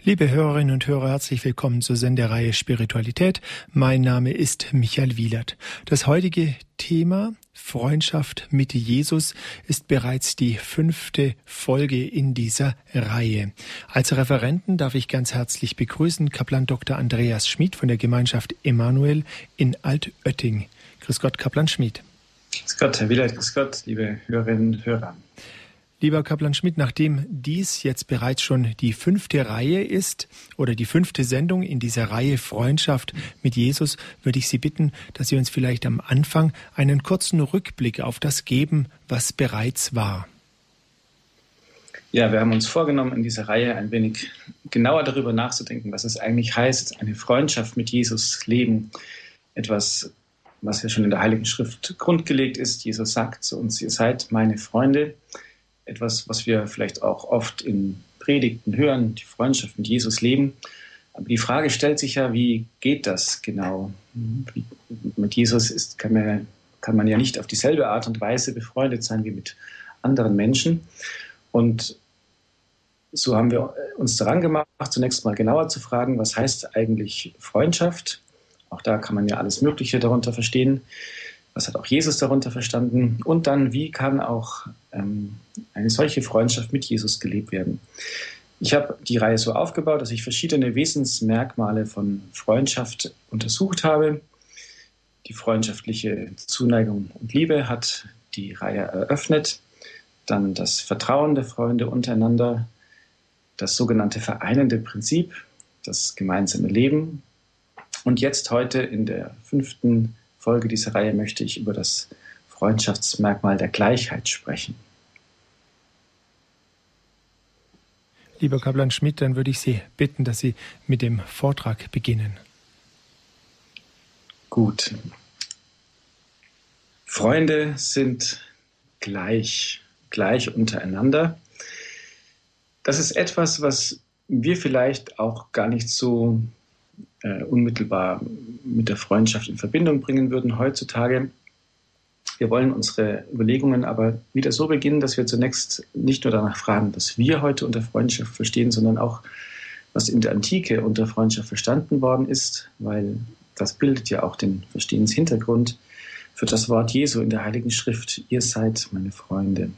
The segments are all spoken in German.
Liebe Hörerinnen und Hörer, herzlich willkommen zur Sendereihe Spiritualität. Mein Name ist Michael Wielert. Das heutige Thema Freundschaft mit Jesus ist bereits die 5. Folge in dieser Reihe. Als Referenten darf ich ganz herzlich begrüßen Kaplan Dr. Andreas Schmid von der Gemeinschaft Emanuel in Altötting. Grüß Gott, Kaplan Schmid. Grüß Gott, Herr Wielert, grüß Gott, liebe Hörerinnen und Hörer. Lieber Kaplan Schmid, nachdem dies jetzt bereits schon die 5. Reihe ist oder die 5. Sendung in dieser Reihe Freundschaft mit Jesus, würde ich Sie bitten, dass Sie uns vielleicht am Anfang einen kurzen Rückblick auf das geben, was bereits war. Ja, wir haben uns vorgenommen, in dieser Reihe ein wenig genauer darüber nachzudenken, was es eigentlich heißt, eine Freundschaft mit Jesus leben. Etwas, was ja schon in der Heiligen Schrift grundgelegt ist. Jesus sagt zu uns, ihr seid meine Freunde. Etwas, was wir vielleicht auch oft in Predigten hören, die Freundschaft mit Jesus leben. Aber die Frage stellt sich ja, wie geht das genau? Mit Jesus kann man ja nicht auf dieselbe Art und Weise befreundet sein wie mit anderen Menschen. Und so haben wir uns daran gemacht, zunächst mal genauer zu fragen, was heißt eigentlich Freundschaft? Auch da kann man ja alles Mögliche darunter verstehen. Was hat auch Jesus darunter verstanden? Und dann, wie kann auch eine solche Freundschaft mit Jesus gelebt werden? Ich habe die Reihe so aufgebaut, dass ich verschiedene Wesensmerkmale von Freundschaft untersucht habe. Die freundschaftliche Zuneigung und Liebe hat die Reihe eröffnet. Dann das Vertrauen der Freunde untereinander, das sogenannte vereinende Prinzip, das gemeinsame Leben. Und jetzt heute in der 5. Folge dieser Reihe möchte ich über das Freundschaftsmerkmal der Gleichheit sprechen. Lieber Kaplan Schmid, dann würde ich Sie bitten, dass Sie mit dem Vortrag beginnen. Gut. Freunde sind gleich untereinander. Das ist etwas, was wir vielleicht auch gar nicht so unmittelbar mit der Freundschaft in Verbindung bringen würden heutzutage. Wir wollen unsere Überlegungen aber wieder so beginnen, dass wir zunächst nicht nur danach fragen, was wir heute unter Freundschaft verstehen, sondern auch, was in der Antike unter Freundschaft verstanden worden ist, weil das bildet ja auch den Verstehenshintergrund für das Wort Jesu in der Heiligen Schrift. Ihr seid meine Freunde.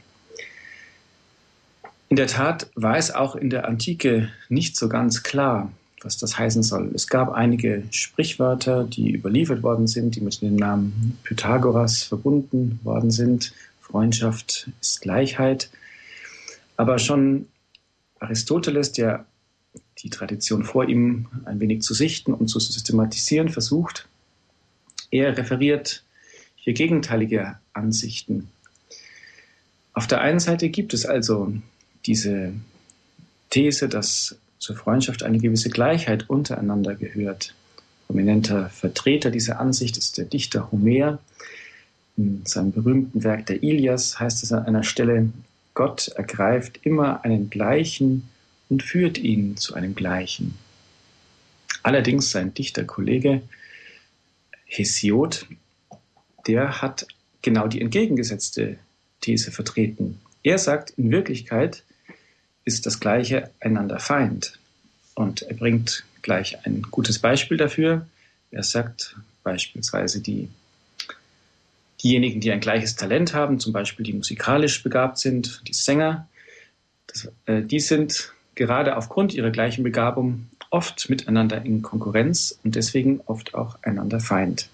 In der Tat war es auch in der Antike nicht so ganz klar, was das heißen soll. Es gab einige Sprichwörter, die überliefert worden sind, die mit dem Namen Pythagoras verbunden worden sind. Freundschaft ist Gleichheit. Aber schon Aristoteles, der die Tradition vor ihm ein wenig zu sichten und zu systematisieren versucht, er referiert hier gegenteilige Ansichten. Auf der einen Seite gibt es also diese These, dass zur Freundschaft eine gewisse Gleichheit untereinander gehört. Prominenter Vertreter dieser Ansicht ist der Dichter Homer. In seinem berühmten Werk der Ilias heißt es an einer Stelle, Gott ergreift immer einen Gleichen und führt ihn zu einem Gleichen. Allerdings sein Dichterkollege Hesiod, der hat genau die entgegengesetzte These vertreten. Er sagt, in Wirklichkeit ist das Gleiche einander Feind. Und er bringt gleich ein gutes Beispiel dafür. Er sagt beispielsweise, diejenigen, die ein gleiches Talent haben, zum Beispiel die musikalisch begabt sind, die Sänger, die sind gerade aufgrund ihrer gleichen Begabung oft miteinander in Konkurrenz und deswegen oft auch einander Feind.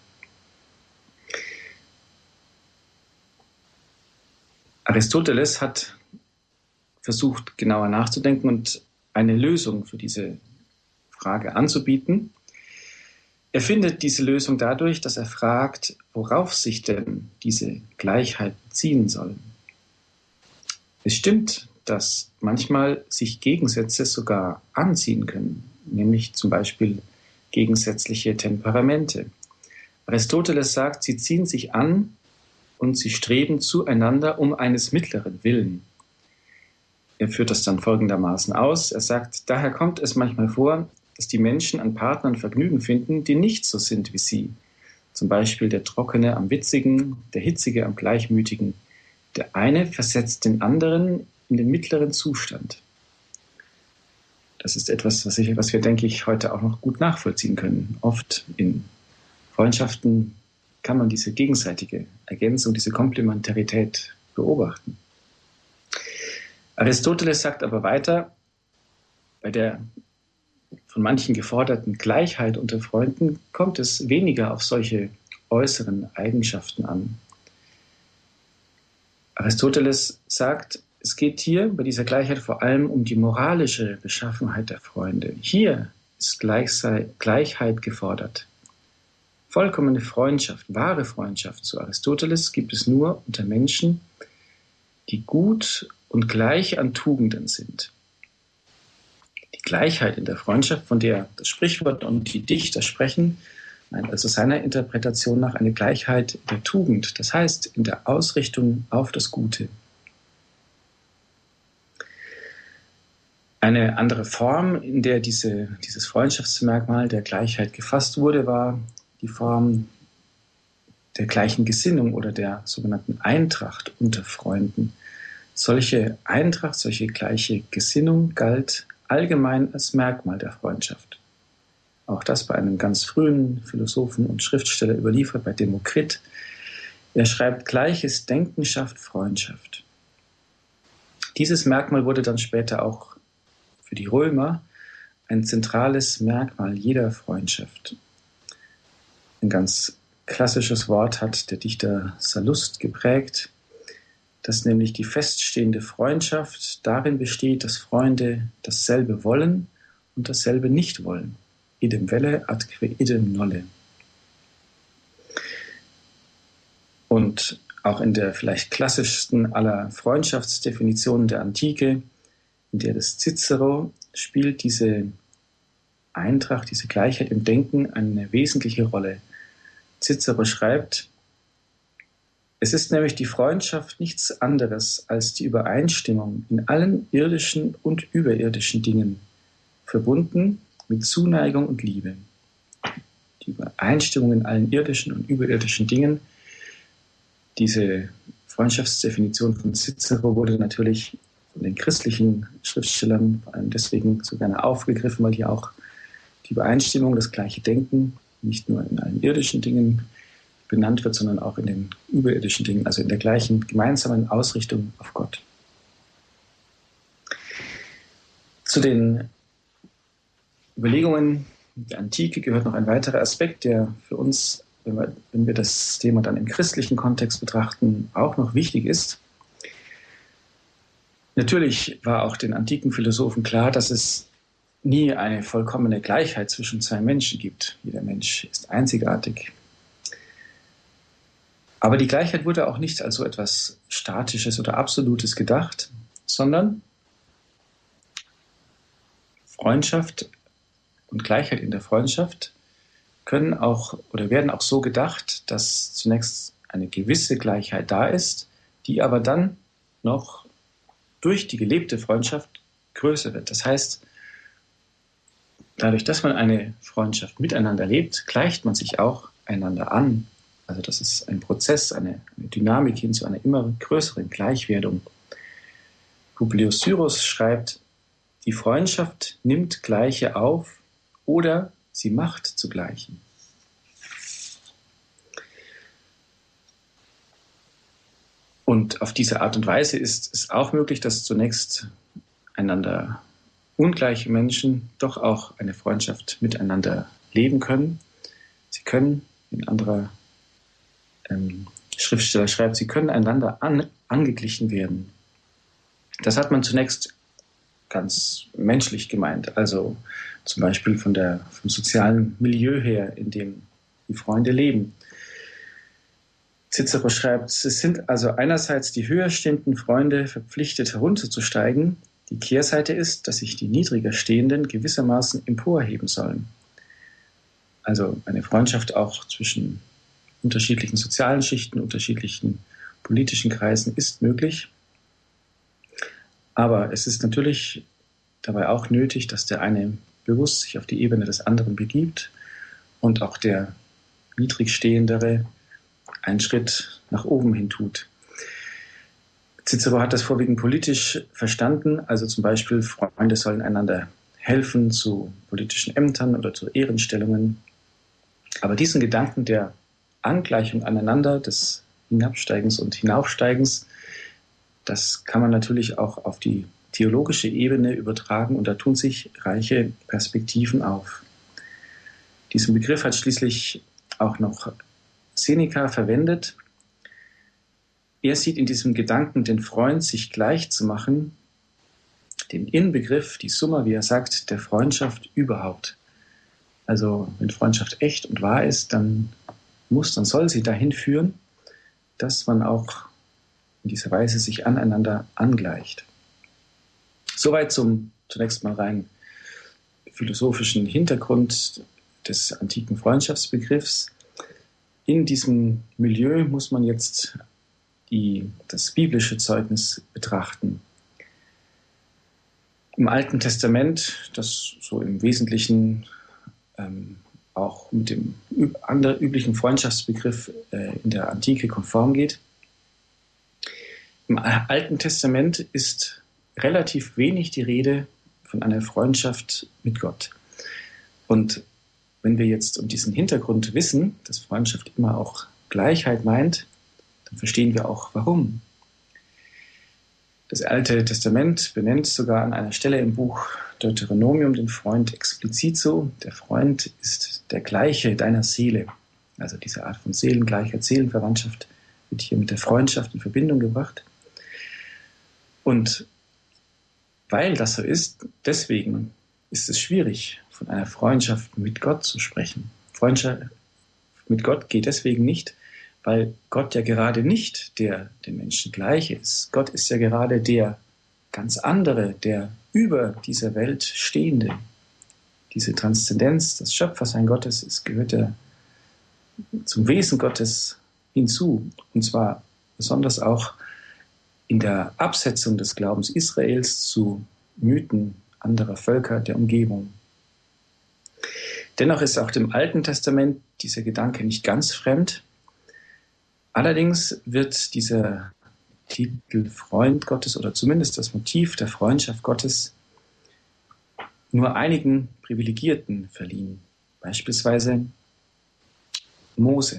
Aristoteles hat versucht, genauer nachzudenken und eine Lösung für diese Frage anzubieten. Er findet diese Lösung dadurch, dass er fragt, worauf sich denn diese Gleichheit beziehen soll. Es stimmt, dass manchmal sich Gegensätze sogar anziehen können, nämlich zum Beispiel gegensätzliche Temperamente. Aristoteles sagt, sie ziehen sich an und sie streben zueinander um eines mittleren Willen. Er führt das dann folgendermaßen aus. Er sagt, daher kommt es manchmal vor, dass die Menschen an Partnern Vergnügen finden, die nicht so sind wie sie. Zum Beispiel der Trockene am Witzigen, der Hitzige am Gleichmütigen. Der eine versetzt den anderen in den mittleren Zustand. Das ist etwas, was wir, denke ich, heute auch noch gut nachvollziehen können. Oft in Freundschaften kann man diese gegenseitige Ergänzung, diese Komplementarität beobachten. Aristoteles sagt aber weiter, bei der von manchen geforderten Gleichheit unter Freunden kommt es weniger auf solche äußeren Eigenschaften an. Aristoteles sagt, es geht hier bei dieser Gleichheit vor allem um die moralische Beschaffenheit der Freunde. Hier ist Gleichheit gefordert. Vollkommene Freundschaft, wahre Freundschaft zu Aristoteles gibt es nur unter Menschen, die gut und gleich an Tugenden sind. Die Gleichheit in der Freundschaft, von der das Sprichwort und die Dichter sprechen, meint also seiner Interpretation nach eine Gleichheit der Tugend, das heißt in der Ausrichtung auf das Gute. Eine andere Form, in der dieses Freundschaftsmerkmal der Gleichheit gefasst wurde, war die Form der gleichen Gesinnung oder der sogenannten Eintracht unter Freunden. Solche Eintracht, solche gleiche Gesinnung galt allgemein als Merkmal der Freundschaft. Auch das bei einem ganz frühen Philosophen und Schriftsteller überliefert, bei Demokrit. Er schreibt, gleiches Denken schafft Freundschaft. Dieses Merkmal wurde dann später auch für die Römer ein zentrales Merkmal jeder Freundschaft. Ein ganz klassisches Wort hat der Dichter Sallust geprägt, dass nämlich die feststehende Freundschaft darin besteht, dass Freunde dasselbe wollen und dasselbe nicht wollen. Idem velle atque idem nolle. Und auch in der vielleicht klassischsten aller Freundschaftsdefinitionen der Antike, in der des Cicero, spielt diese Eintracht, diese Gleichheit im Denken eine wesentliche Rolle. Cicero schreibt, es ist nämlich die Freundschaft nichts anderes als die Übereinstimmung in allen irdischen und überirdischen Dingen, verbunden mit Zuneigung und Liebe. Die Übereinstimmung in allen irdischen und überirdischen Dingen, diese Freundschaftsdefinition von Cicero wurde natürlich von den christlichen Schriftstellern vor allem deswegen so gerne aufgegriffen, weil hier auch die Übereinstimmung, das gleiche Denken, nicht nur in allen irdischen Dingen benannt wird, sondern auch in den überirdischen Dingen, also in der gleichen gemeinsamen Ausrichtung auf Gott. Zu den Überlegungen der Antike gehört noch ein weiterer Aspekt, der für uns, wenn wir das Thema dann im christlichen Kontext betrachten, auch noch wichtig ist. Natürlich war auch den antiken Philosophen klar, dass es nie eine vollkommene Gleichheit zwischen zwei Menschen gibt. Jeder Mensch ist einzigartig. Aber die Gleichheit wurde auch nicht als so etwas Statisches oder Absolutes gedacht, sondern Freundschaft und Gleichheit in der Freundschaft können auch oder werden auch so gedacht, dass zunächst eine gewisse Gleichheit da ist, die aber dann noch durch die gelebte Freundschaft größer wird. Das heißt, dadurch, dass man eine Freundschaft miteinander lebt, gleicht man sich auch einander an. Also das ist ein Prozess, eine Dynamik hin zu einer immer größeren Gleichwerdung. Publius Syrus schreibt, die Freundschaft nimmt Gleiche auf oder sie macht zu Gleichen. Und auf diese Art und Weise ist es auch möglich, dass zunächst einander ungleiche Menschen doch auch eine Freundschaft miteinander leben können. Sie können, ein anderer Schriftsteller schreibt, sie können einander angeglichen werden. Das hat man zunächst ganz menschlich gemeint, also zum Beispiel vom sozialen Milieu her, in dem die Freunde leben. Cicero schreibt, es sind also einerseits die höher stehenden Freunde verpflichtet herunterzusteigen, die Kehrseite ist, dass sich die niedriger Stehenden gewissermaßen emporheben sollen. Also eine Freundschaft auch zwischen unterschiedlichen sozialen Schichten, unterschiedlichen politischen Kreisen ist möglich. Aber es ist natürlich dabei auch nötig, dass der eine bewusst sich auf die Ebene des anderen begibt und auch der Niedrigstehendere einen Schritt nach oben hin tut. Cicero hat das vorwiegend politisch verstanden, also zum Beispiel Freunde sollen einander helfen zu politischen Ämtern oder zu Ehrenstellungen. Aber diesen Gedanken der Angleichung aneinander, des Hinabsteigens und Hinaufsteigens, das kann man natürlich auch auf die theologische Ebene übertragen und da tun sich reiche Perspektiven auf. Diesen Begriff hat schließlich auch noch Seneca verwendet. Er sieht in diesem Gedanken, den Freund sich gleich zu machen, den Inbegriff, die Summa, wie er sagt, der Freundschaft überhaupt. Also wenn Freundschaft echt und wahr ist, dann soll sie dahin führen, dass man auch in dieser Weise sich aneinander angleicht. Soweit zunächst mal rein philosophischen Hintergrund des antiken Freundschaftsbegriffs. In diesem Milieu muss man jetzt das biblische Zeugnis betrachten. Im Alten Testament, das so im Wesentlichen auch mit dem üblichen Freundschaftsbegriff in der Antike konform geht. Im Alten Testament ist relativ wenig die Rede von einer Freundschaft mit Gott. Und wenn wir jetzt um diesen Hintergrund wissen, dass Freundschaft immer auch Gleichheit meint, dann verstehen wir auch, warum. Das Alte Testament benennt sogar an einer Stelle im Buch Deuteronomium den Freund explizit so. Der Freund ist der Gleiche deiner Seele. Also diese Art von Seelengleichheit, Seelenverwandtschaft wird hier mit der Freundschaft in Verbindung gebracht. Und weil das so ist, deswegen ist es schwierig, von einer Freundschaft mit Gott zu sprechen. Freundschaft mit Gott geht deswegen nicht, weil Gott ja gerade nicht der dem Menschen gleiche ist. Gott ist ja gerade der ganz andere, der über dieser Welt stehende. Diese Transzendenz, das Schöpfersein Gottes, es gehört ja zum Wesen Gottes hinzu. Und zwar besonders auch in der Absetzung des Glaubens Israels zu Mythen anderer Völker der Umgebung. Dennoch ist auch dem Alten Testament dieser Gedanke nicht ganz fremd. Allerdings wird dieser Titel Freund Gottes oder zumindest das Motiv der Freundschaft Gottes nur einigen Privilegierten verliehen. Beispielsweise Mose.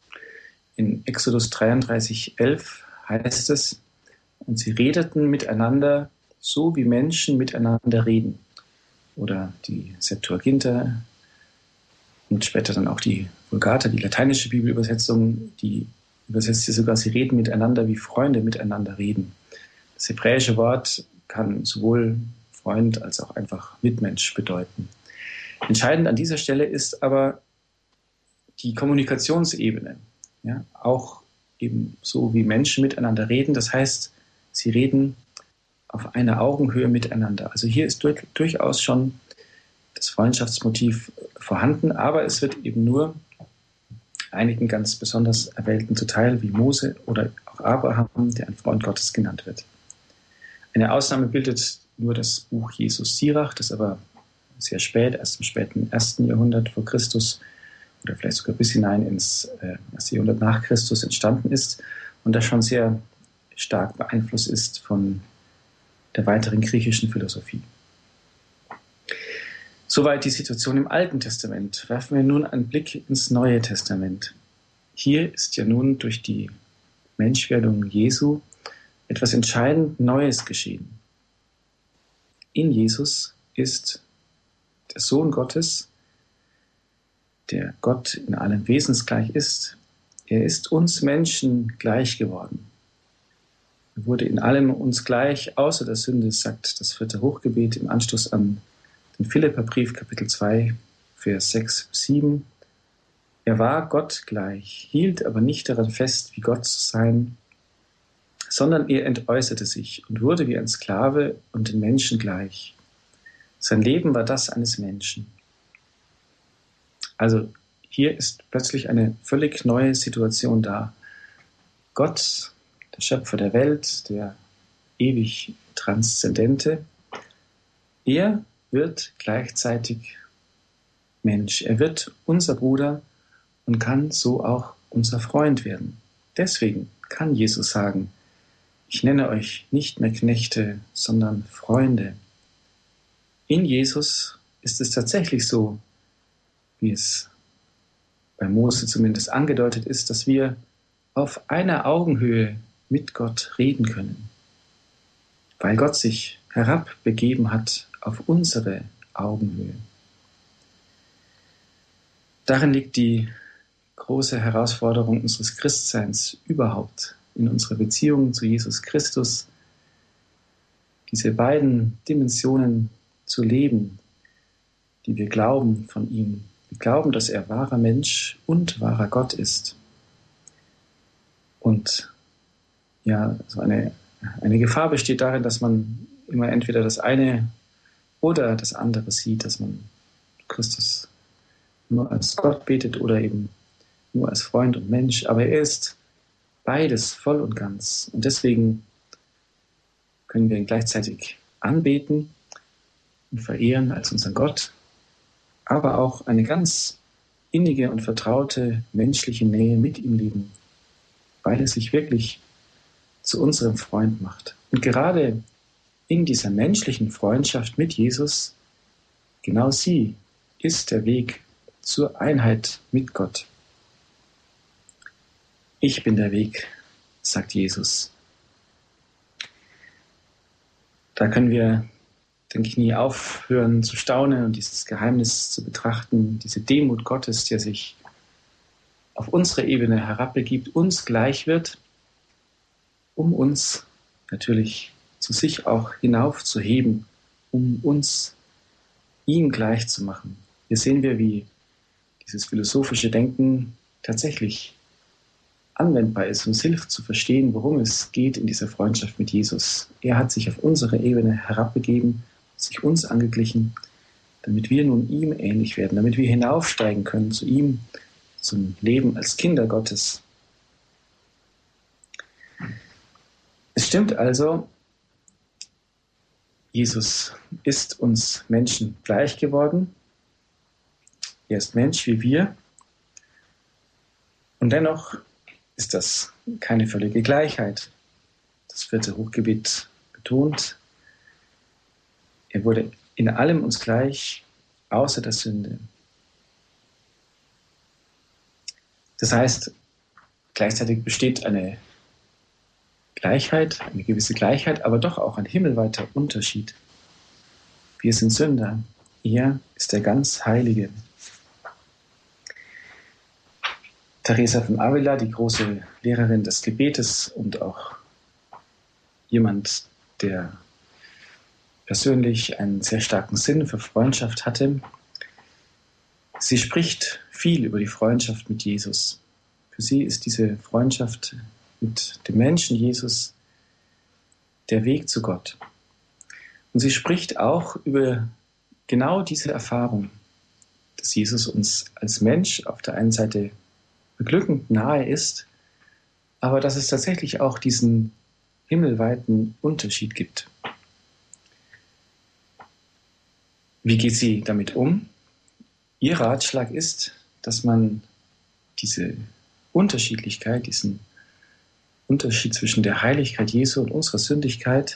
In Exodus 33,11 heißt es, und sie redeten miteinander, so wie Menschen miteinander reden. Oder die Septuaginta und später dann auch die Vulgata, die lateinische Bibelübersetzung, die übersetzt hier sogar, sie reden miteinander, wie Freunde miteinander reden. Das hebräische Wort kann sowohl Freund als auch einfach Mitmensch bedeuten. Entscheidend an dieser Stelle ist aber die Kommunikationsebene. Ja, auch eben so, wie Menschen miteinander reden. Das heißt, sie reden auf einer Augenhöhe miteinander. Also hier ist durchaus schon das Freundschaftsmotiv vorhanden, aber es wird eben nur einigen ganz besonders Erwählten zuteil, wie Mose oder auch Abraham, der ein Freund Gottes genannt wird. Eine Ausnahme bildet nur das Buch Jesus Sirach, das aber sehr spät, erst im späten 1. Jahrhundert vor Christus oder vielleicht sogar bis hinein ins 1. Jahrhundert nach Christus entstanden ist und das schon sehr stark beeinflusst ist von der weiteren griechischen Philosophie. Soweit die Situation im Alten Testament. Werfen wir nun einen Blick ins Neue Testament. Hier ist ja nun durch die Menschwerdung Jesu etwas entscheidend Neues geschehen. In Jesus ist der Sohn Gottes, der Gott in allem wesensgleich ist. Er ist uns Menschen gleich geworden. Er wurde in allem uns gleich, außer der Sünde, sagt das 4. Hochgebet im Anschluss an den Philipperbrief, Kapitel 2, Vers 6-7. Er war Gott gleich, hielt aber nicht daran fest, wie Gott zu sein, sondern er entäußerte sich und wurde wie ein Sklave und den Menschen gleich. Sein Leben war das eines Menschen. Also hier ist plötzlich eine völlig neue Situation da. Gott, der Schöpfer der Welt, der ewig Transzendente, er wird gleichzeitig Mensch. Er wird unser Bruder und kann so auch unser Freund werden. Deswegen kann Jesus sagen, ich nenne euch nicht mehr Knechte, sondern Freunde. in Jesus ist es tatsächlich so, wie es bei Mose zumindest angedeutet ist, dass wir auf einer Augenhöhe mit Gott reden können, weil Gott sich herabbegeben hat auf unsere Augenhöhe. Darin liegt die große Herausforderung unseres Christseins überhaupt, in unserer Beziehung zu Jesus Christus, diese beiden Dimensionen zu leben, die wir glauben von ihm. Wir glauben, dass er wahrer Mensch und wahrer Gott ist. Und ja, so eine Gefahr besteht darin, dass man immer entweder das eine oder das andere sieht, dass man Christus nur als Gott betet oder eben nur als Freund und Mensch. Aber er ist beides voll und ganz. Und deswegen können wir ihn gleichzeitig anbeten und verehren als unseren Gott, aber auch eine ganz innige und vertraute menschliche Nähe mit ihm leben, weil er sich wirklich zu unserem Freund macht. Und gerade in dieser menschlichen Freundschaft mit Jesus, genau sie ist der Weg zur Einheit mit Gott. Ich bin der Weg, sagt Jesus. Da können wir, denke ich, nie aufhören zu staunen und dieses Geheimnis zu betrachten, diese Demut Gottes, der sich auf unsere Ebene herabbegibt, uns gleich wird, um uns natürlich zu sich auch hinaufzuheben, um uns ihm gleich zu machen. Hier sehen wir, wie dieses philosophische Denken tatsächlich anwendbar ist, uns hilft zu verstehen, worum es geht in dieser Freundschaft mit Jesus. Er hat sich auf unsere Ebene herabbegeben, sich uns angeglichen, damit wir nun ihm ähnlich werden, damit wir hinaufsteigen können zu ihm, zum Leben als Kinder Gottes. Es stimmt also, Jesus ist uns Menschen gleich geworden. Er ist Mensch wie wir. Und dennoch ist das keine völlige Gleichheit. Das 4. Hochgebet betont, er wurde in allem uns gleich, außer der Sünde. Das heißt, gleichzeitig besteht eine Gleichheit, eine gewisse Gleichheit, aber doch auch ein himmelweiter Unterschied. Wir sind Sünder, er ist der ganz Heilige. Teresa von Avila, die große Lehrerin des Gebetes und auch jemand, der persönlich einen sehr starken Sinn für Freundschaft hatte, sie spricht viel über die Freundschaft mit Jesus. Für sie ist diese Freundschaft mit dem Menschen Jesus der Weg zu Gott. Und sie spricht auch über genau diese Erfahrung, dass Jesus uns als Mensch auf der einen Seite beglückend nahe ist, aber dass es tatsächlich auch diesen himmelweiten Unterschied gibt. Wie geht sie damit um? Ihr Ratschlag ist, dass man diese Unterschiedlichkeit, diesen Unterschied zwischen der Heiligkeit Jesu und unserer Sündigkeit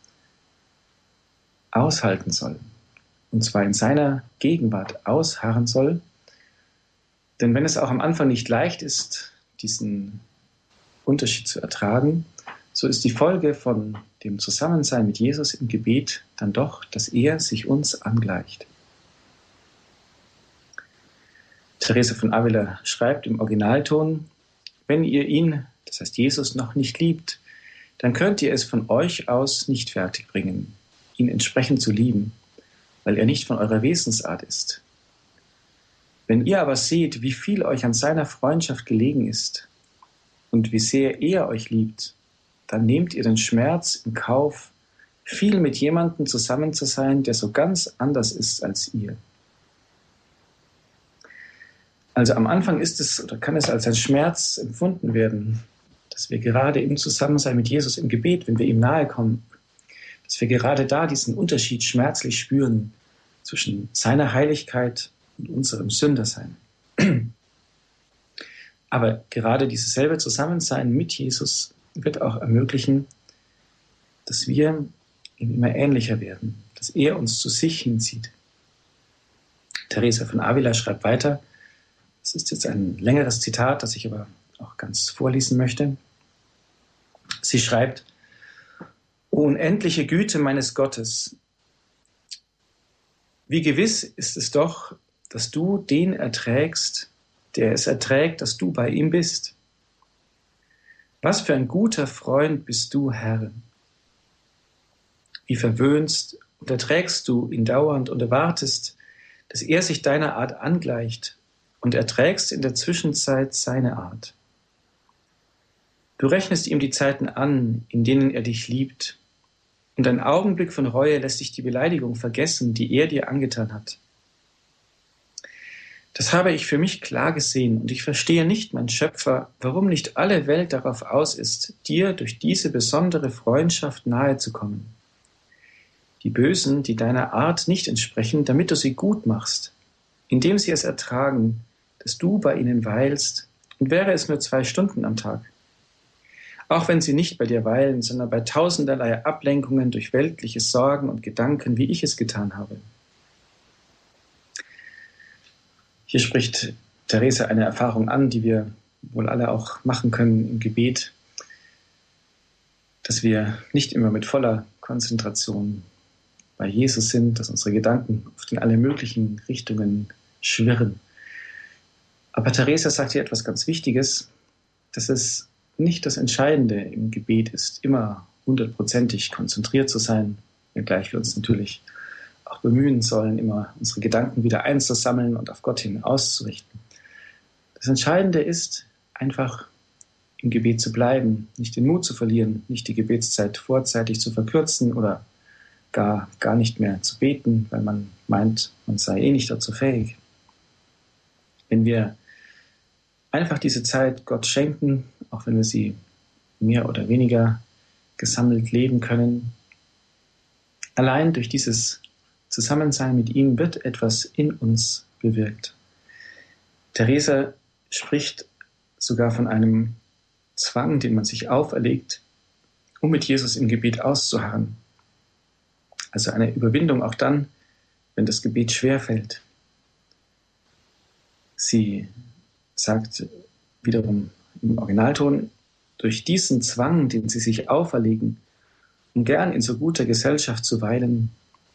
aushalten soll. Und zwar in seiner Gegenwart ausharren soll. Denn wenn es auch am Anfang nicht leicht ist, diesen Unterschied zu ertragen, so ist die Folge von dem Zusammensein mit Jesus im Gebet dann doch, dass er sich uns angleicht. Teresa von Avila schreibt im Originalton, wenn ihr ihn, das heißt Jesus, noch nicht liebt, dann könnt ihr es von euch aus nicht fertigbringen, ihn entsprechend zu lieben, weil er nicht von eurer Wesensart ist. Wenn ihr aber seht, wie viel euch an seiner Freundschaft gelegen ist und wie sehr er euch liebt, dann nehmt ihr den Schmerz in Kauf, viel mit jemandem zusammen zu sein, der so ganz anders ist als ihr. Also am Anfang ist es oder kann es als ein Schmerz empfunden werden, dass wir gerade im Zusammensein mit Jesus im Gebet, wenn wir ihm nahe kommen, dass wir gerade da diesen Unterschied schmerzlich spüren zwischen seiner Heiligkeit und unserem Sündersein. Aber gerade dieses selbe Zusammensein mit Jesus wird auch ermöglichen, dass wir ihm immer ähnlicher werden, dass er uns zu sich hinzieht. Teresa von Avila schreibt weiter, das ist jetzt ein längeres Zitat, das ich aber auch ganz vorlesen möchte. Sie schreibt: O unendliche Güte meines Gottes, wie gewiss ist es doch, dass du den erträgst, der es erträgt, dass du bei ihm bist. Was für ein guter Freund bist du, Herr. Wie verwöhnst und erträgst du ihn dauernd und erwartest, dass er sich deiner Art angleicht und erträgst in der Zwischenzeit seine Art. Du rechnest ihm die Zeiten an, in denen er dich liebt, und ein Augenblick von Reue lässt dich die Beleidigung vergessen, die er dir angetan hat. Das habe ich für mich klar gesehen, und ich verstehe nicht, mein Schöpfer, warum nicht alle Welt darauf aus ist, dir durch diese besondere Freundschaft nahe zu kommen. Die Bösen, die deiner Art nicht entsprechen, damit du sie gut machst, indem sie es ertragen, dass du bei ihnen weilst, und wäre es nur 2 Stunden am Tag. Auch wenn sie nicht bei dir weilen, sondern bei tausenderlei Ablenkungen durch weltliche Sorgen und Gedanken, wie ich es getan habe. Hier spricht Teresa eine Erfahrung an, die wir wohl alle auch machen können im Gebet, dass wir nicht immer mit voller Konzentration bei Jesus sind, dass unsere Gedanken oft in alle möglichen Richtungen schwirren. Aber Teresa sagt hier etwas ganz Wichtiges, dass es nicht das Entscheidende im Gebet ist, immer 100%ig konzentriert zu sein, wenngleich wir uns natürlich auch bemühen sollen, immer unsere Gedanken wieder einzusammeln und auf Gott hin auszurichten. Das Entscheidende ist, einfach im Gebet zu bleiben, nicht den Mut zu verlieren, nicht die Gebetszeit vorzeitig zu verkürzen oder gar nicht mehr zu beten, weil man meint, man sei eh nicht dazu fähig. Wenn wir einfach diese Zeit Gott schenken, auch wenn wir sie mehr oder weniger gesammelt leben können, allein durch dieses Zusammensein mit ihm wird etwas in uns bewirkt. Teresa spricht sogar von einem Zwang, den man sich auferlegt, um mit Jesus im Gebet auszuharren. Also eine Überwindung auch dann, wenn das Gebet schwerfällt. Sie sagt wiederum im Originalton, durch diesen Zwang, den sie sich auferlegen, um gern in so guter Gesellschaft zu weilen.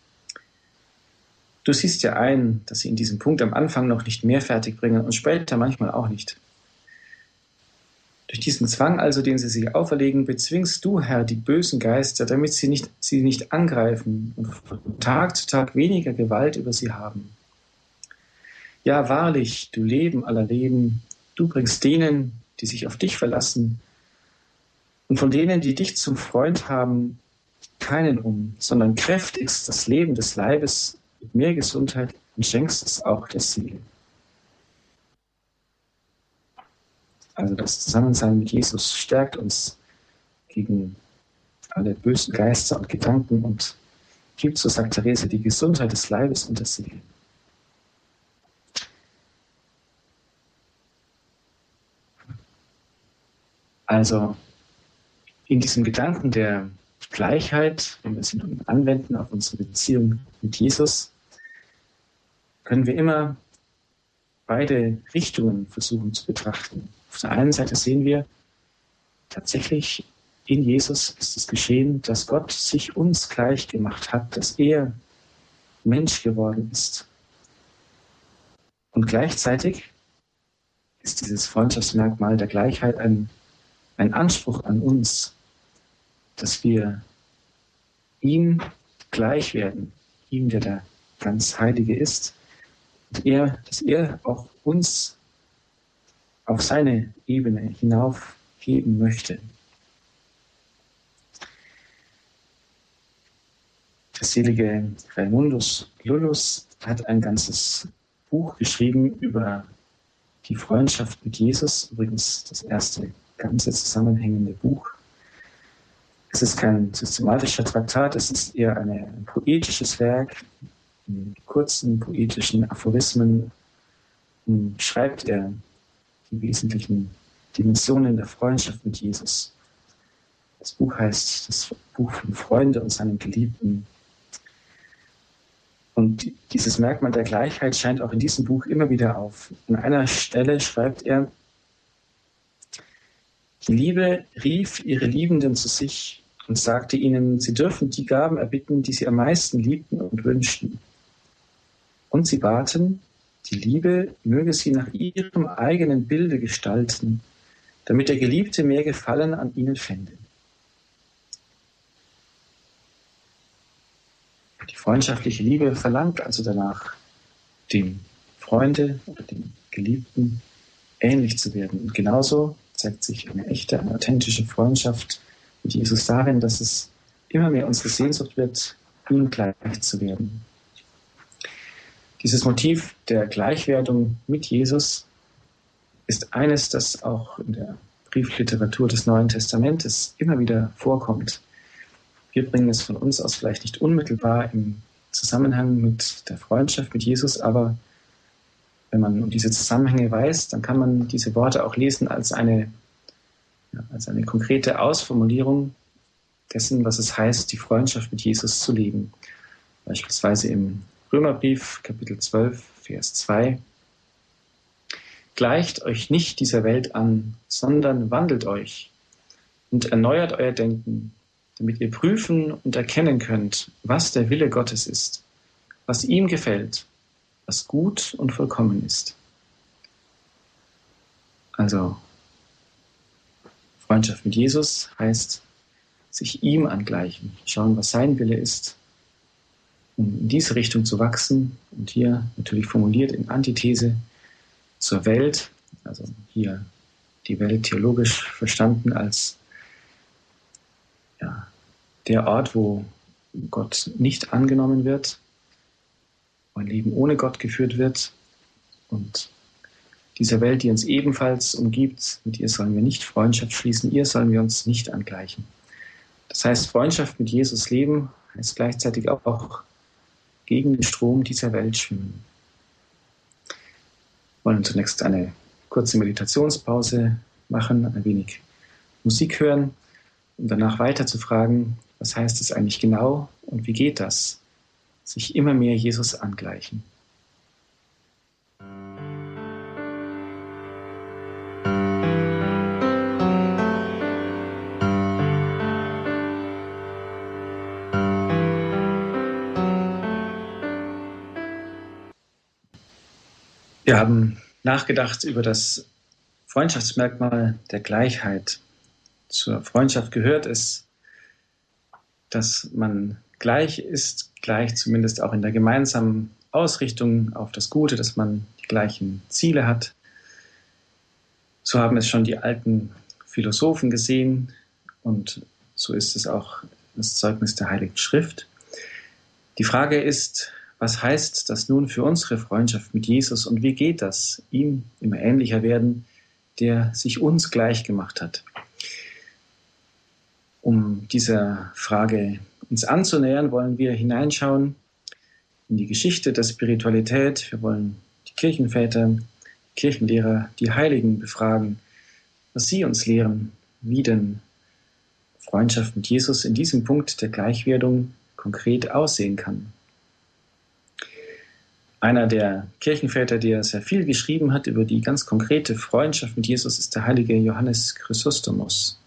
Du siehst ja ein, dass sie in diesem Punkt am Anfang noch nicht mehr fertigbringen und später manchmal auch nicht. Durch diesen Zwang also, den sie sich auferlegen, bezwingst du, Herr, die bösen Geister, damit sie nicht angreifen und von Tag zu Tag weniger Gewalt über sie haben. Ja, wahrlich, du Leben aller Leben, du bringst denen, die sich auf dich verlassen, und von denen, die dich zum Freund haben, keinen um, sondern kräftigst das Leben des Leibes mit mehr Gesundheit und schenkst es auch der Seele. Also das Zusammensein mit Jesus stärkt uns gegen alle bösen Geister und Gedanken und gibt, so sagt Teresa, die Gesundheit des Leibes und der Seele. Also in diesem Gedanken der Gleichheit, wenn wir es nun anwenden auf unsere Beziehung mit Jesus, können wir immer beide Richtungen versuchen zu betrachten. Auf der einen Seite sehen wir, tatsächlich in Jesus ist es geschehen, dass Gott sich uns gleich gemacht hat, dass er Mensch geworden ist. Und gleichzeitig ist dieses Freundschaftsmerkmal der Gleichheit ein Anspruch an uns, dass wir ihm gleich werden, ihm, der der ganz Heilige ist, und dass er auch uns auf seine Ebene hinaufheben möchte. Der selige Raimundus Lullus hat ein ganzes Buch geschrieben über die Freundschaft mit Jesus, übrigens das erste ganze zusammenhängende Buch. Es ist kein systematischer Traktat, es ist eher ein poetisches Werk. In kurzen poetischen Aphorismen schreibt er die wesentlichen Dimensionen der Freundschaft mit Jesus. Das Buch heißt das Buch vom Freunde und seinem Geliebten. Und dieses Merkmal der Gleichheit scheint auch in diesem Buch immer wieder auf. An einer Stelle schreibt er: Die Liebe rief ihre Liebenden zu sich und sagte ihnen, sie dürfen die Gaben erbitten, die sie am meisten liebten und wünschten. Und sie baten, die Liebe möge sie nach ihrem eigenen Bilde gestalten, damit der Geliebte mehr Gefallen an ihnen fände. Die freundschaftliche Liebe verlangt also danach, dem Freunde oder dem Geliebten ähnlich zu werden. Und genauso zeigt sich eine echte, eine authentische Freundschaft mit Jesus darin, dass es immer mehr unsere Sehnsucht wird, ihm gleich zu werden. Dieses Motiv der Gleichwerdung mit Jesus ist eines, das auch in der Briefliteratur des Neuen Testamentes immer wieder vorkommt. Wir bringen es von uns aus vielleicht nicht unmittelbar im Zusammenhang mit der Freundschaft mit Jesus, aber wenn man um diese Zusammenhänge weiß, dann kann man diese Worte auch lesen als eine konkrete Ausformulierung dessen, was es heißt, die Freundschaft mit Jesus zu leben. Beispielsweise im Römerbrief, Kapitel 12, Vers 2. Gleicht euch nicht dieser Welt an, sondern wandelt euch und erneuert euer Denken, damit ihr prüfen und erkennen könnt, was der Wille Gottes ist, was ihm gefällt, was gut und vollkommen ist. Also, Freundschaft mit Jesus heißt, sich ihm angleichen, schauen, was sein Wille ist, um in diese Richtung zu wachsen und hier natürlich formuliert in Antithese zur Welt, also hier die Welt theologisch verstanden als der Ort, wo Gott nicht angenommen wird, wo ein Leben ohne Gott geführt wird, und dieser Welt, die uns ebenfalls umgibt, mit ihr sollen wir nicht Freundschaft schließen, ihr sollen wir uns nicht angleichen. Das heißt, Freundschaft mit Jesus leben heißt gleichzeitig auch gegen den Strom dieser Welt schwimmen. Wir wollen zunächst eine kurze Meditationspause machen, ein wenig Musik hören, um danach weiter zu fragen, was heißt es eigentlich genau und wie geht das? Sich immer mehr Jesus angleichen. Wir haben nachgedacht über das Freundschaftsmerkmal der Gleichheit. Zur Freundschaft gehört es, dass man gleich ist, gleich zumindest auch in der gemeinsamen Ausrichtung auf das Gute, dass man die gleichen Ziele hat. So haben es schon die alten Philosophen gesehen und so ist es auch das Zeugnis der Heiligen Schrift. Die Frage ist, was heißt das nun für unsere Freundschaft mit Jesus und wie geht das, ihm immer ähnlicher werden, der sich uns gleich gemacht hat? Um dieser Frage uns anzunähern, wollen wir hineinschauen in die Geschichte der Spiritualität. Wir wollen die Kirchenväter, Kirchenlehrer, die Heiligen befragen, was sie uns lehren, wie denn Freundschaft mit Jesus in diesem Punkt der Gleichwerdung konkret aussehen kann. Einer der Kirchenväter, der sehr viel geschrieben hat über die ganz konkrete Freundschaft mit Jesus, ist der heilige Johannes Chrysostomos.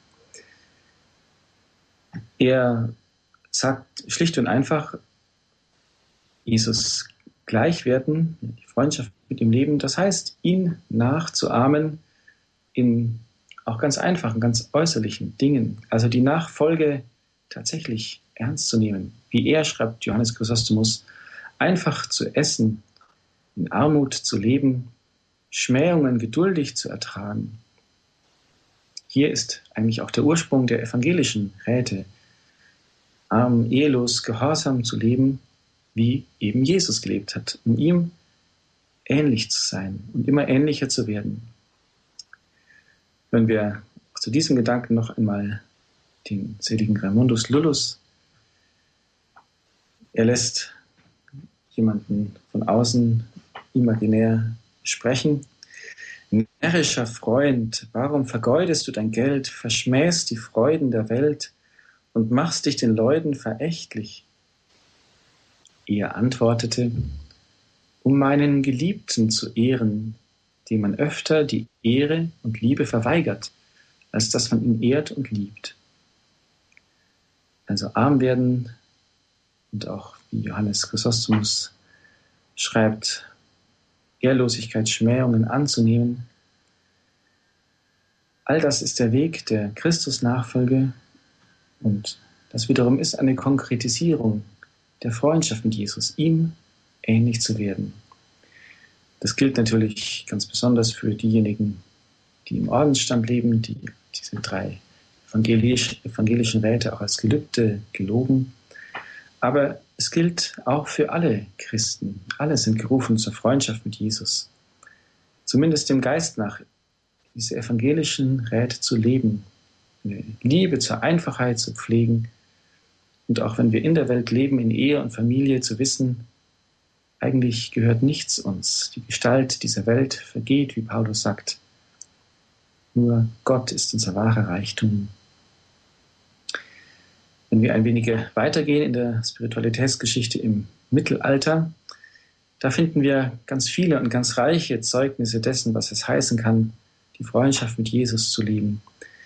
Er sagt schlicht und einfach, Jesus gleich werden, die Freundschaft mit ihm leben, das heißt, ihn nachzuahmen in auch ganz einfachen, ganz äußerlichen Dingen. Also die Nachfolge tatsächlich ernst zu nehmen. Wie er, schreibt Johannes Chrysostomos, einfach zu essen, in Armut zu leben, Schmähungen geduldig zu ertragen. Hier ist eigentlich auch der Ursprung der evangelischen Räte, arm, ehelos, gehorsam zu leben, wie eben Jesus gelebt hat, um ihm ähnlich zu sein und immer ähnlicher zu werden. Wenn wir zu diesem Gedanken noch einmal den seligen Raimundus Lullus, er lässt jemanden von außen imaginär sprechen. Närrischer Freund, warum vergeudest du dein Geld, verschmähst die Freuden der Welt und machst dich den Leuten verächtlich? Er antwortete: Um meinen Geliebten zu ehren, dem man öfter die Ehre und Liebe verweigert, als dass man ihn ehrt und liebt. Also arm werden und auch, wie Johannes Chrysostomus schreibt, Ehrlosigkeitsschmähungen anzunehmen. All das ist der Weg der Christusnachfolge und das wiederum ist eine Konkretisierung der Freundschaft mit Jesus, ihm ähnlich zu werden. Das gilt natürlich ganz besonders für diejenigen, die im Ordensstand leben, die diese 3 evangelischen Räte auch als Gelübde geloben. Aber es gilt auch für alle Christen. Alle sind gerufen zur Freundschaft mit Jesus. Zumindest dem Geist nach, diese evangelischen Räte zu leben, eine Liebe zur Einfachheit zu pflegen und auch wenn wir in der Welt leben, in Ehe und Familie, zu wissen, eigentlich gehört nichts uns. Die Gestalt dieser Welt vergeht, wie Paulus sagt. Nur Gott ist unser wahrer Reichtum. Wenn wir ein wenig weitergehen in der Spiritualitätsgeschichte im Mittelalter, da finden wir ganz viele und ganz reiche Zeugnisse dessen, was es heißen kann, die Freundschaft mit Jesus zu leben.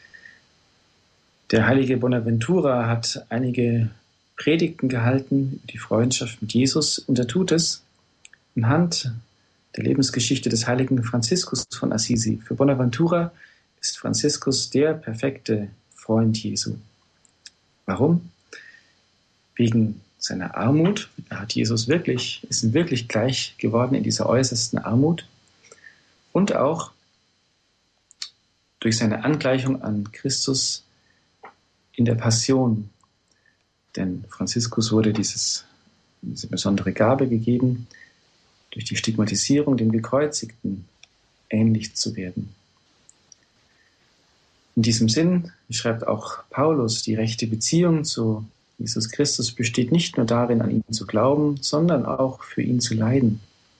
Der heilige Bonaventura hat einige Predigten gehalten über die Freundschaft mit Jesus und er tut es anhand der Lebensgeschichte des heiligen Franziskus von Assisi. Für Bonaventura ist Franziskus der perfekte Freund Jesu. Warum? Wegen seiner Armut. Er ist ihm wirklich gleich geworden in dieser äußersten Armut. Und auch durch seine Angleichung an Christus in der Passion. Denn Franziskus wurde diese besondere Gabe gegeben, durch die Stigmatisierung dem Gekreuzigten ähnlich zu werden. In diesem Sinn, schreibt auch Paulus, die rechte Beziehung zu Jesus Christus besteht nicht nur darin, an ihn zu glauben, sondern auch für ihn zu leiden.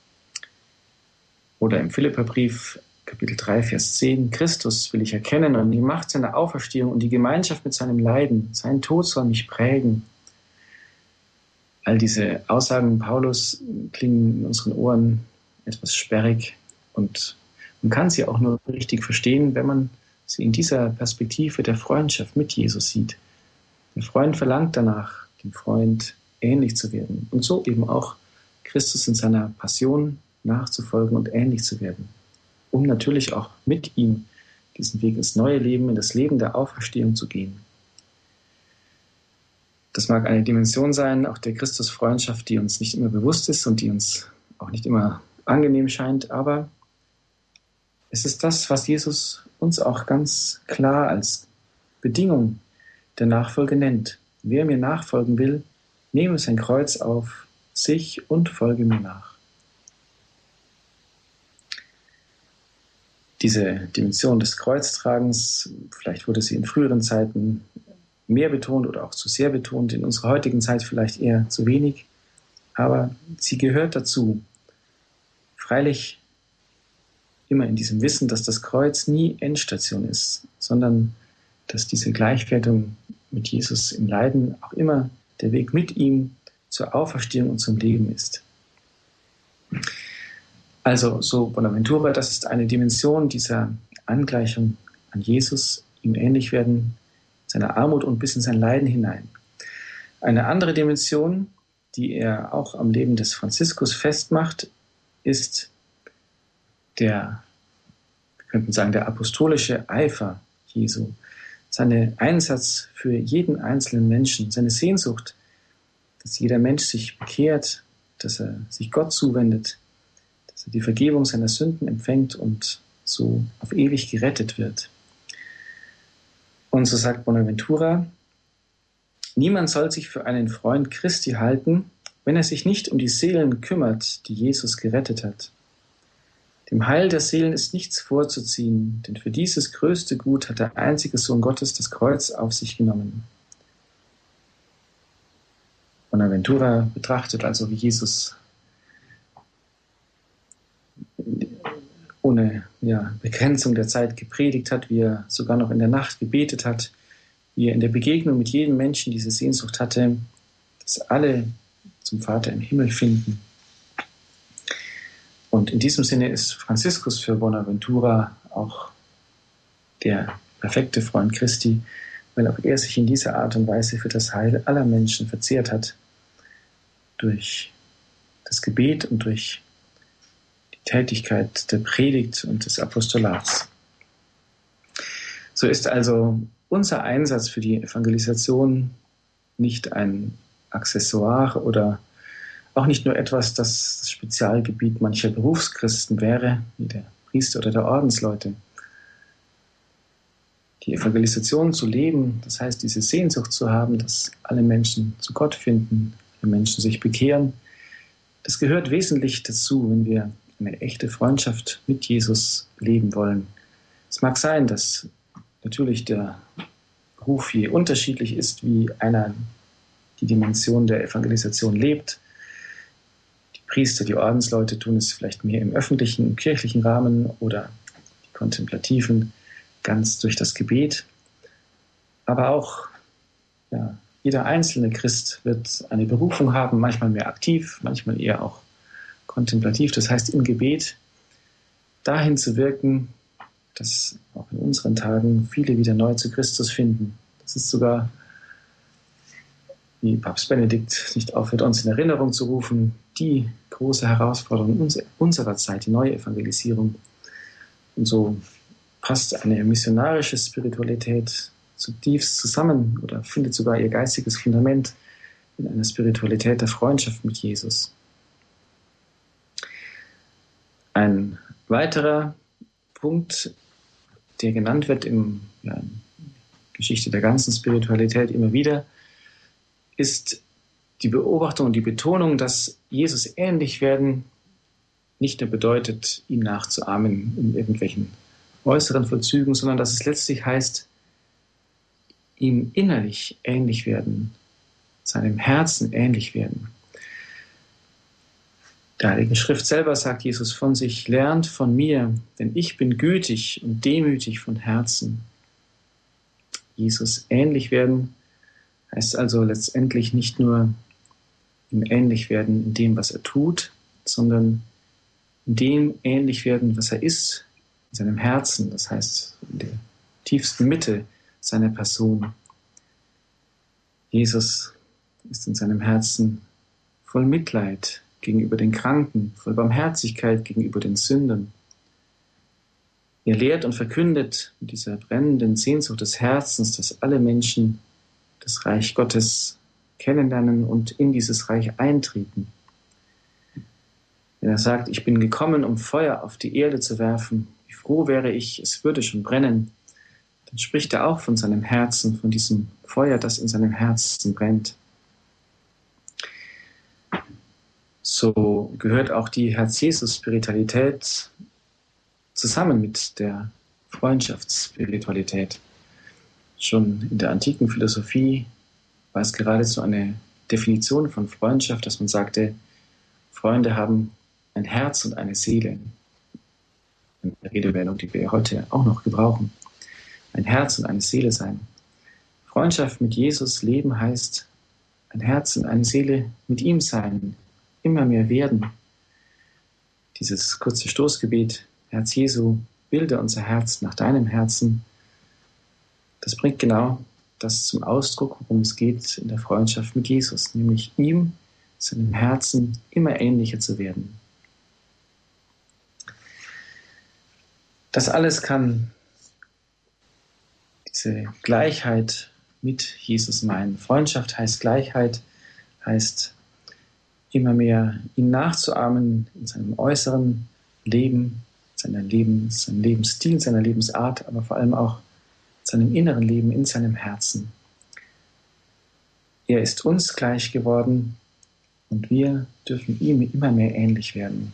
Oder im Philipperbrief, Kapitel 3, Vers 10, Christus will ich erkennen und die Macht seiner Auferstehung und die Gemeinschaft mit seinem Leiden. Sein Tod soll mich prägen. All diese Aussagen Paulus klingen in unseren Ohren etwas sperrig und man kann sie auch nur richtig verstehen, wenn man sie in dieser Perspektive der Freundschaft mit Jesus sieht. Der Freund verlangt danach, dem Freund ähnlich zu werden und so eben auch Christus in seiner Passion nachzufolgen und ähnlich zu werden, um natürlich auch mit ihm diesen Weg ins neue Leben, in das Leben der Auferstehung zu gehen. Das mag eine Dimension sein, auch der Christusfreundschaft, die uns nicht immer bewusst ist und die uns auch nicht immer angenehm scheint, aber es ist das, was Jesus uns auch ganz klar als Bedingung der Nachfolge nennt. Wer mir nachfolgen will, nehme sein Kreuz auf sich und folge mir nach. Diese Dimension des Kreuztragens, vielleicht wurde sie in früheren Zeiten mehr betont oder auch zu sehr betont, in unserer heutigen Zeit vielleicht eher zu wenig, aber sie gehört dazu. Freilich immer in diesem Wissen, dass das Kreuz nie Endstation ist, sondern dass diese Gleichwertung mit Jesus im Leiden auch immer der Weg mit ihm zur Auferstehung und zum Leben ist. Also so Bonaventura, das ist eine Dimension dieser Angleichung an Jesus, ihm ähnlich werden, seiner Armut und bis in sein Leiden hinein. Eine andere Dimension, die er auch am Leben des Franziskus festmacht, ist wir könnten sagen, der apostolische Eifer Jesu, sein Einsatz für jeden einzelnen Menschen, seine Sehnsucht, dass jeder Mensch sich bekehrt, dass er sich Gott zuwendet, dass er die Vergebung seiner Sünden empfängt und so auf ewig gerettet wird. Und so sagt Bonaventura, niemand soll sich für einen Freund Christi halten, wenn er sich nicht um die Seelen kümmert, die Jesus gerettet hat. Dem Heil der Seelen ist nichts vorzuziehen, denn für dieses größte Gut hat der einzige Sohn Gottes das Kreuz auf sich genommen. Bonaventura betrachtet also, wie Jesus ohne Begrenzung der Zeit gepredigt hat, wie er sogar noch in der Nacht gebetet hat, wie er in der Begegnung mit jedem Menschen diese Sehnsucht hatte, dass alle zum Vater im Himmel finden. Und in diesem Sinne ist Franziskus für Bonaventura auch der perfekte Freund Christi, weil auch er sich in dieser Art und Weise für das Heil aller Menschen verzehrt hat, durch das Gebet und durch die Tätigkeit der Predigt und des Apostolats. So ist also unser Einsatz für die Evangelisation nicht ein Accessoire oder auch nicht nur etwas, das das Spezialgebiet mancher Berufschristen wäre, wie der Priester oder der Ordensleute. Die Evangelisation zu leben, das heißt, diese Sehnsucht zu haben, dass alle Menschen zu Gott finden, alle Menschen sich bekehren, das gehört wesentlich dazu, wenn wir eine echte Freundschaft mit Jesus leben wollen. Es mag sein, dass natürlich der Beruf je unterschiedlich ist, wie einer die Dimension der Evangelisation lebt. Die Priester, die Ordensleute tun es vielleicht mehr im öffentlichen, im kirchlichen Rahmen oder die Kontemplativen ganz durch das Gebet. Aber auch jeder einzelne Christ wird eine Berufung haben, manchmal mehr aktiv, manchmal eher auch kontemplativ. Das heißt, im Gebet dahin zu wirken, dass auch in unseren Tagen viele wieder neu zu Christus finden. Das ist sogar, wie Papst Benedikt nicht aufhört, uns in Erinnerung zu rufen, die große Herausforderung unserer Zeit, die neue Evangelisierung. Und so passt eine missionarische Spiritualität zutiefst zusammen oder findet sogar ihr geistiges Fundament in einer Spiritualität der Freundschaft mit Jesus. Ein weiterer Punkt, der genannt wird in der Geschichte der ganzen Spiritualität immer wieder, ist die Beobachtung und die Betonung, dass Jesus ähnlich werden nicht nur bedeutet, ihm nachzuahmen in irgendwelchen äußeren Vollzügen, sondern dass es letztlich heißt, ihm innerlich ähnlich werden, seinem Herzen ähnlich werden. Der Heilige Schrift selber sagt Jesus von sich, lernt von mir, denn ich bin gütig und demütig von Herzen. Jesus ähnlich werden heißt also letztendlich nicht nur ihm ähnlich werden in dem, was er tut, sondern in dem ähnlich werden, was er ist, in seinem Herzen, das heißt in der tiefsten Mitte seiner Person. Jesus ist in seinem Herzen voll Mitleid gegenüber den Kranken, voll Barmherzigkeit gegenüber den Sündern. Er lehrt und verkündet mit dieser brennenden Sehnsucht des Herzens, dass alle Menschen das Reich Gottes kennenlernen und in dieses Reich eintreten. Wenn er sagt, ich bin gekommen, um Feuer auf die Erde zu werfen, wie froh wäre ich, es würde schon brennen, dann spricht er auch von seinem Herzen, von diesem Feuer, das in seinem Herzen brennt. So gehört auch die Herz-Jesus-Spiritualität zusammen mit der Freundschaftsspiritualität. Schon in der antiken Philosophie war es geradezu eine Definition von Freundschaft, dass man sagte, Freunde haben ein Herz und eine Seele. Eine Redewendung, die wir heute auch noch gebrauchen. Ein Herz und eine Seele sein. Freundschaft mit Jesus leben heißt, ein Herz und eine Seele mit ihm sein, immer mehr werden. Dieses kurze Stoßgebet, Herz Jesu, bilde unser Herz nach deinem Herzen, das bringt genau das zum Ausdruck, worum es geht in der Freundschaft mit Jesus, nämlich ihm, seinem Herzen, immer ähnlicher zu werden. Das alles kann diese Gleichheit mit Jesus meinen. Freundschaft heißt Gleichheit, heißt immer mehr ihn nachzuahmen in seinem äußeren Leben, seinem Lebensstil, seiner Lebensart, aber vor allem auch seinem inneren Leben, in seinem Herzen. Er ist uns gleich geworden und wir dürfen ihm immer mehr ähnlich werden.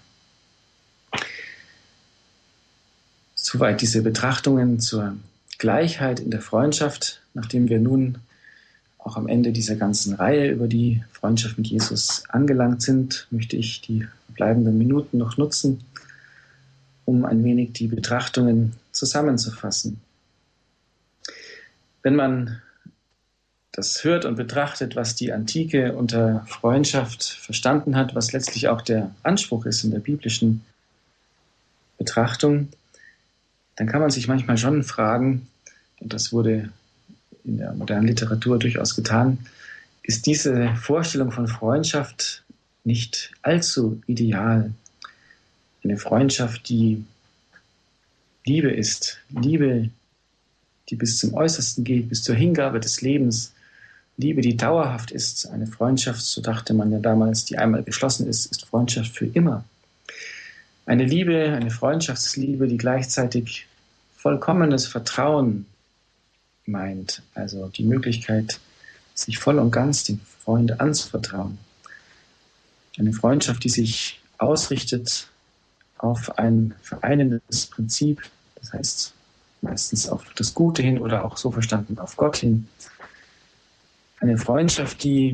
Soweit diese Betrachtungen zur Gleichheit in der Freundschaft, nachdem wir nun auch am Ende dieser ganzen Reihe über die Freundschaft mit Jesus angelangt sind, möchte ich die verbleibenden Minuten noch nutzen, um ein wenig die Betrachtungen zusammenzufassen. Wenn man das hört und betrachtet, was die Antike unter Freundschaft verstanden hat, was letztlich auch der Anspruch ist in der biblischen Betrachtung, dann kann man sich manchmal schon fragen, und das wurde in der modernen Literatur durchaus getan, ist diese Vorstellung von Freundschaft nicht allzu ideal? Eine Freundschaft, die Liebe ist, Liebe, die bis zum Äußersten geht, bis zur Hingabe des Lebens, Liebe, die dauerhaft ist, eine Freundschaft, so dachte man ja damals, die einmal geschlossen ist, ist Freundschaft für immer. Eine Liebe, eine Freundschaftsliebe, die gleichzeitig vollkommenes Vertrauen meint, also die Möglichkeit, sich voll und ganz dem Freund anzuvertrauen. Eine Freundschaft, die sich ausrichtet auf ein vereinendes Prinzip, das heißt meistens auf das Gute hin oder auch so verstanden auf Gott hin. Eine Freundschaft, die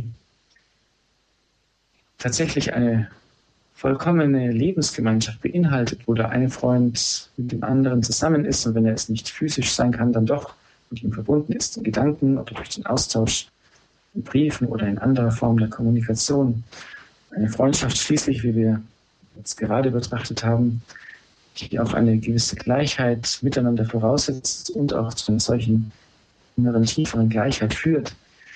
tatsächlich eine vollkommene Lebensgemeinschaft beinhaltet, wo der eine Freund mit dem anderen zusammen ist und wenn er es nicht physisch sein kann, dann doch mit ihm verbunden ist in Gedanken oder durch den Austausch in Briefen oder in anderer Form der Kommunikation. Eine Freundschaft schließlich, wie wir jetzt gerade betrachtet haben, die auch eine gewisse Gleichheit miteinander voraussetzt und auch zu einer solchen inneren, tieferen Gleichheit führt.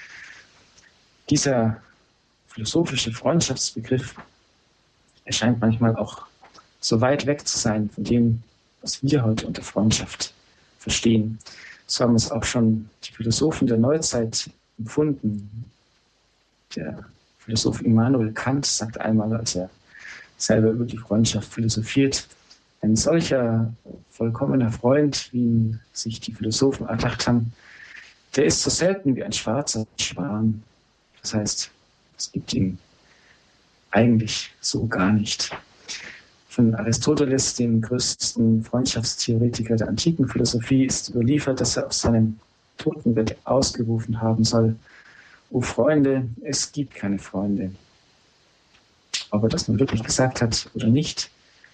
Dieser philosophische Freundschaftsbegriff erscheint manchmal auch so weit weg zu sein von dem, was wir heute unter Freundschaft verstehen. So haben es auch schon die Philosophen der Neuzeit empfunden. Der Philosoph Immanuel Kant sagt einmal, als er selber über die Freundschaft philosophiert, ein solcher vollkommener Freund, wie ihn sich die Philosophen erdacht haben, der ist so selten wie ein schwarzer Schwan. Das heißt, es gibt ihn eigentlich so gar nicht. Von Aristoteles, dem größten Freundschaftstheoretiker der antiken Philosophie, ist überliefert, dass er auf seinem Totenbett ausgerufen haben soll: O Freunde, es gibt keine Freunde. Ob er das nun wirklich gesagt hat oder nicht,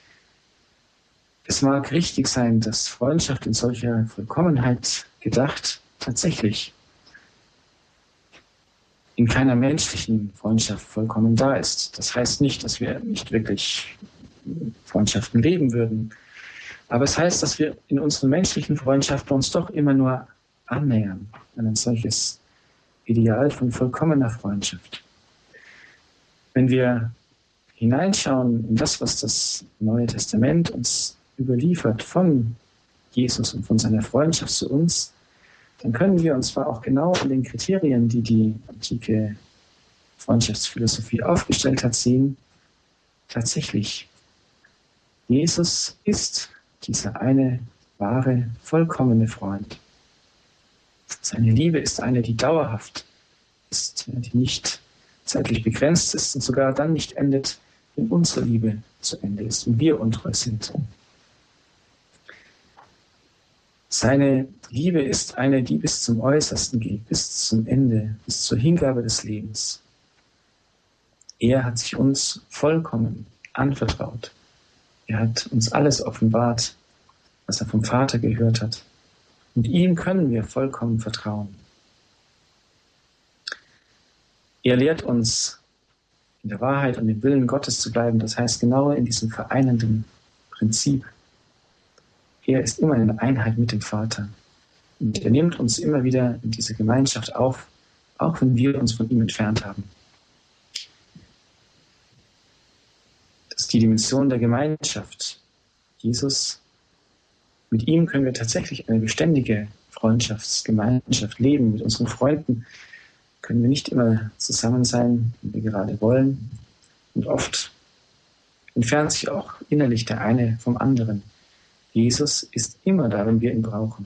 es mag richtig sein, dass Freundschaft in solcher Vollkommenheit gedacht tatsächlich in keiner menschlichen Freundschaft vollkommen da ist. Das heißt nicht, dass wir nicht wirklich Freundschaften leben würden. Aber es heißt, dass wir in unseren menschlichen Freundschaften uns doch immer nur annähern an ein solches Ideal von vollkommener Freundschaft. Wenn wir hineinschauen in das, was das Neue Testament uns überliefert von Jesus und von seiner Freundschaft zu uns, dann können wir uns zwar auch genau an den Kriterien, die die antike Freundschaftsphilosophie aufgestellt hat, sehen, tatsächlich, Jesus ist dieser eine wahre, vollkommene Freund. Seine Liebe ist eine, die dauerhaft ist, die nicht zeitlich begrenzt ist und sogar dann nicht endet, wenn unsere Liebe zu Ende ist und wir untreu sind. Seine Liebe ist eine, die bis zum Äußersten geht, bis zum Ende, bis zur Hingabe des Lebens. Er hat sich uns vollkommen anvertraut. Er hat uns alles offenbart, was er vom Vater gehört hat. Und ihm können wir vollkommen vertrauen. Er lehrt uns, in der Wahrheit und im Willen Gottes zu bleiben, das heißt genau in diesem vereinenden Prinzip. Er ist immer in Einheit mit dem Vater. Und er nimmt uns immer wieder in diese Gemeinschaft auf, auch wenn wir uns von ihm entfernt haben. Das ist die Dimension der Gemeinschaft. Jesus, mit ihm können wir tatsächlich eine beständige Freundschaftsgemeinschaft leben. Mit unseren Freunden können wir nicht immer zusammen sein, wie wir gerade wollen. Und oft entfernt sich auch innerlich der eine vom anderen. Jesus ist immer da, wenn wir ihn brauchen.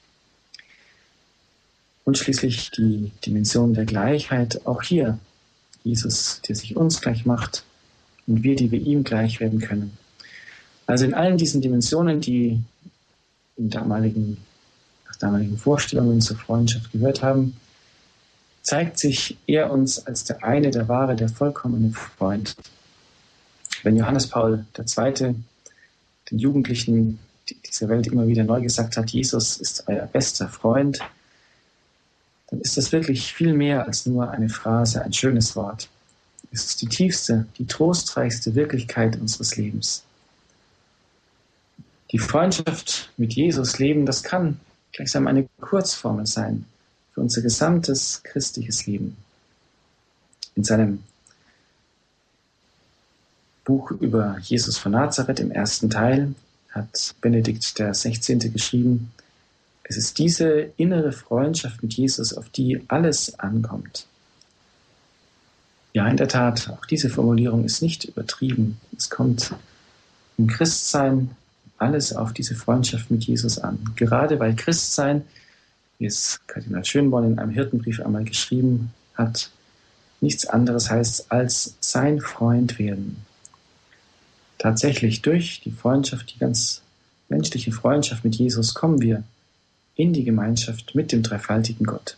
Und schließlich die Dimension der Gleichheit, auch hier. Jesus, der sich uns gleich macht und wir, die wir ihm gleich werden können. Also in allen diesen Dimensionen, die nach damaligen Vorstellungen zur Freundschaft gehört haben, zeigt sich er uns als der eine, der wahre, der vollkommene Freund. Wenn Johannes Paul II. Den Jugendlichen dieser Welt immer wieder neu gesagt hat, Jesus ist euer bester Freund, dann ist das wirklich viel mehr als nur eine Phrase, ein schönes Wort. Es ist die tiefste, die trostreichste Wirklichkeit unseres Lebens. Die Freundschaft mit Jesus leben, das kann gleichsam eine Kurzformel sein für unser gesamtes christliches Leben. In seinem Buch über Jesus von Nazareth im ersten Teil hat Benedikt XVI. Geschrieben, es ist diese innere Freundschaft mit Jesus, auf die alles ankommt. Ja, in der Tat, auch diese Formulierung ist nicht übertrieben. Es kommt im Christsein alles auf diese Freundschaft mit Jesus an. Gerade weil Christsein, wie es Kardinal Schönborn in einem Hirtenbrief einmal geschrieben hat, nichts anderes heißt als sein Freund werden. Tatsächlich durch die Freundschaft, die ganz menschliche Freundschaft mit Jesus, kommen wir in die Gemeinschaft mit dem dreifaltigen Gott.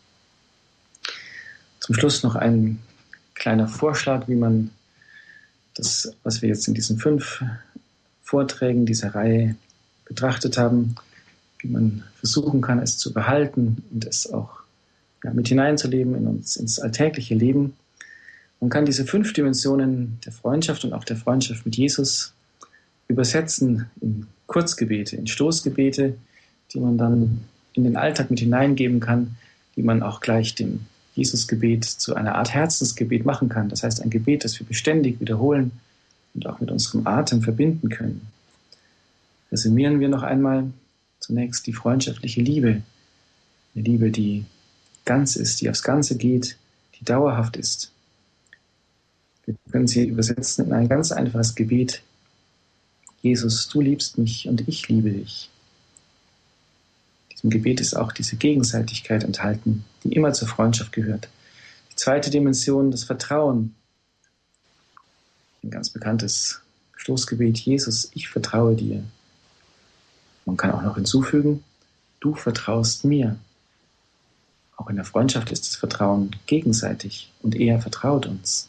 Zum Schluss noch ein kleiner Vorschlag, wie man das, was wir jetzt in diesen 5 Vorträgen dieser Reihe betrachtet haben, wie man versuchen kann, es zu behalten und es auch mit hineinzuleben in uns, ins alltägliche Leben. Man kann diese 5 Dimensionen der Freundschaft und auch der Freundschaft mit Jesus übersetzen in Kurzgebete, in Stoßgebete, die man dann in den Alltag mit hineingeben kann, die man auch gleich dem Jesusgebet zu einer Art Herzensgebet machen kann. Das heißt, ein Gebet, das wir beständig wiederholen und auch mit unserem Atem verbinden können. Resümieren wir noch einmal zunächst die freundschaftliche Liebe. Eine Liebe, die ganz ist, die aufs Ganze geht, die dauerhaft ist. Wir können sie übersetzen in ein ganz einfaches Gebet. Jesus, du liebst mich und ich liebe dich. In diesem Gebet ist auch diese Gegenseitigkeit enthalten, die immer zur Freundschaft gehört. Die zweite Dimension, das Vertrauen. Ein ganz bekanntes Stoßgebet, Jesus, ich vertraue dir. Man kann auch noch hinzufügen, du vertraust mir. Auch in der Freundschaft ist das Vertrauen gegenseitig und er vertraut uns.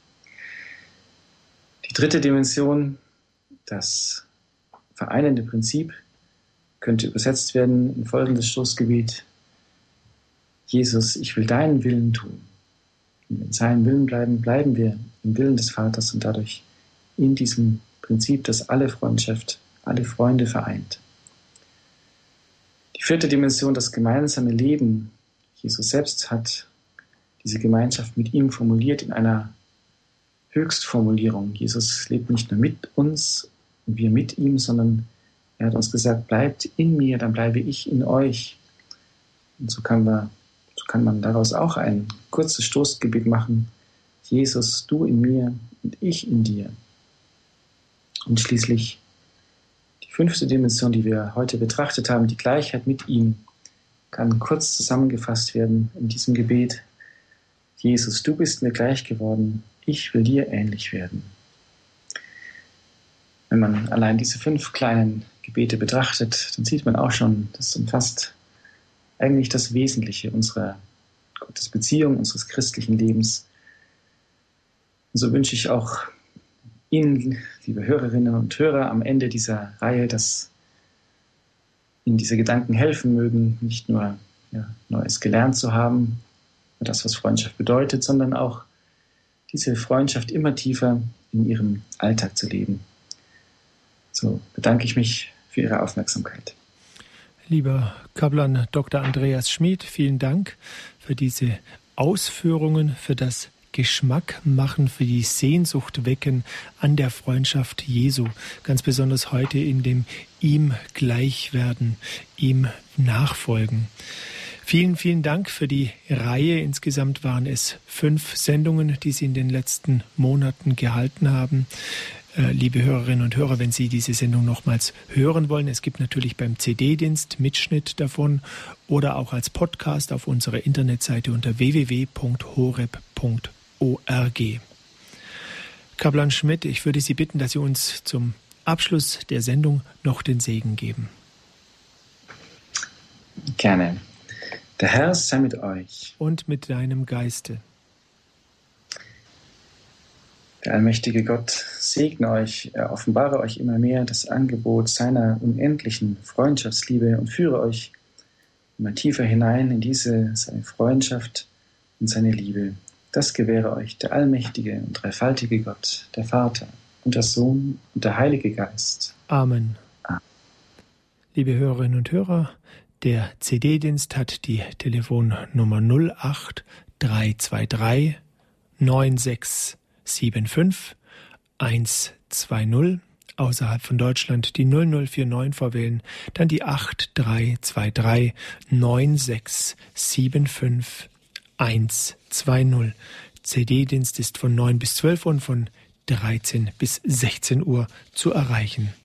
Die dritte Dimension, das vereinende Prinzip, könnte übersetzt werden in folgendes Stoßgebet. Jesus, ich will deinen Willen tun. Wenn wir in seinem Willen bleiben, bleiben wir im Willen des Vaters und dadurch in diesem Prinzip, das alle Freundschaft, alle Freunde vereint. Die vierte Dimension, das gemeinsame Leben. Jesus selbst hat diese Gemeinschaft mit ihm formuliert in einer Höchstformulierung. Jesus lebt nicht nur mit uns und wir mit ihm, sondern er hat uns gesagt, bleibt in mir, dann bleibe ich in euch. Und so kann man daraus auch ein kurzes Stoßgebet machen. Jesus, du in mir und ich in dir. Und schließlich die 5. Dimension, die wir heute betrachtet haben, die Gleichheit mit ihm, kann kurz zusammengefasst werden in diesem Gebet. Jesus, du bist mir gleich geworden, ich will dir ähnlich werden. Wenn man allein diese 5 kleinen Gebete betrachtet, dann sieht man auch schon, das umfasst eigentlich das Wesentliche unserer Gottesbeziehung, unseres christlichen Lebens. Und so wünsche ich auch Ihnen, liebe Hörerinnen und Hörer, am Ende dieser Reihe, dass Ihnen diese Gedanken helfen mögen, nicht nur Neues gelernt zu haben, das, was Freundschaft bedeutet, sondern auch diese Freundschaft immer tiefer in Ihrem Alltag zu leben. So bedanke ich mich für Ihre Aufmerksamkeit. Lieber Kaplan Dr. Andreas Schmid, vielen Dank für diese Ausführungen, für das Geschmack machen, für die Sehnsucht wecken an der Freundschaft Jesu. Ganz besonders heute in dem ihm gleich werden, ihm nachfolgen. Vielen, vielen Dank für die Reihe. Insgesamt waren es 5 Sendungen, die Sie in den letzten Monaten gehalten haben. Liebe Hörerinnen und Hörer, wenn Sie diese Sendung nochmals hören wollen, es gibt natürlich beim CD-Dienst Mitschnitt davon oder auch als Podcast auf unserer Internetseite unter www.horeb.org. Kaplan Schmid, ich würde Sie bitten, dass Sie uns zum Abschluss der Sendung noch den Segen geben. Gerne. Der Herr sei mit euch. Und mit deinem Geiste. Der allmächtige Gott segne euch, er offenbare euch immer mehr das Angebot seiner unendlichen Freundschaftsliebe und führe euch immer tiefer hinein in seine Freundschaft und seine Liebe. Das gewähre euch der allmächtige und dreifaltige Gott, der Vater und der Sohn und der Heilige Geist. Amen. Amen. Liebe Hörerinnen und Hörer, der CD-Dienst hat die Telefonnummer 08 323 9675 120. Außerhalb von Deutschland die 0049 verwählen, dann die 8323 9675 120. CD-Dienst ist von 9 bis 12 Uhr und von 13 bis 16 Uhr zu erreichen.